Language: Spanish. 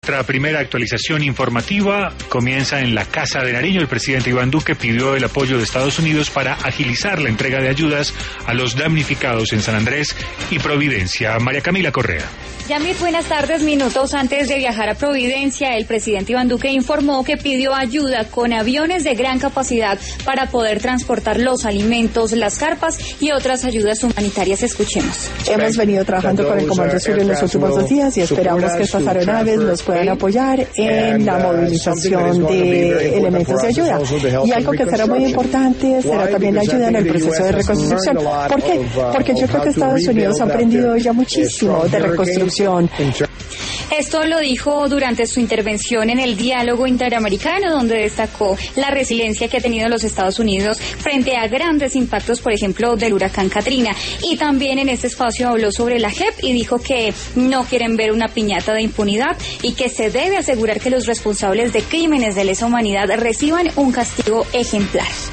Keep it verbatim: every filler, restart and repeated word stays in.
Nuestra primera actualización informativa comienza en la Casa de Nariño. El presidente Iván Duque pidió el apoyo de Estados Unidos para agilizar la entrega de ayudas a los damnificados en San Andrés y Providencia. María Camila Correa. Yamir, buenas tardes. Minutos antes de viajar a Providencia, el presidente Iván Duque informó que pidió ayuda con aviones de gran capacidad para poder transportar los alimentos, las carpas y otras ayudas humanitarias. Escuchemos. Hemos venido trabajando con el Comando Sur en los últimos dos días y esperamos que estas aeronaves nos puedan apoyar en la movilización de elementos de ayuda. Y algo que será muy importante será también la ayuda en el proceso de reconstrucción. ¿Por qué? Porque yo creo que Estados Unidos ha aprendido ya muchísimo de reconstrucción. Esto lo dijo durante su intervención en el diálogo interamericano, donde destacó la resiliencia que ha tenido los Estados Unidos frente a grandes impactos, por ejemplo, del huracán Katrina. Y también en este espacio habló sobre la J E P y dijo que no quieren ver una piñata de impunidad y que se debe asegurar que los responsables de crímenes de lesa humanidad reciban un castigo ejemplar.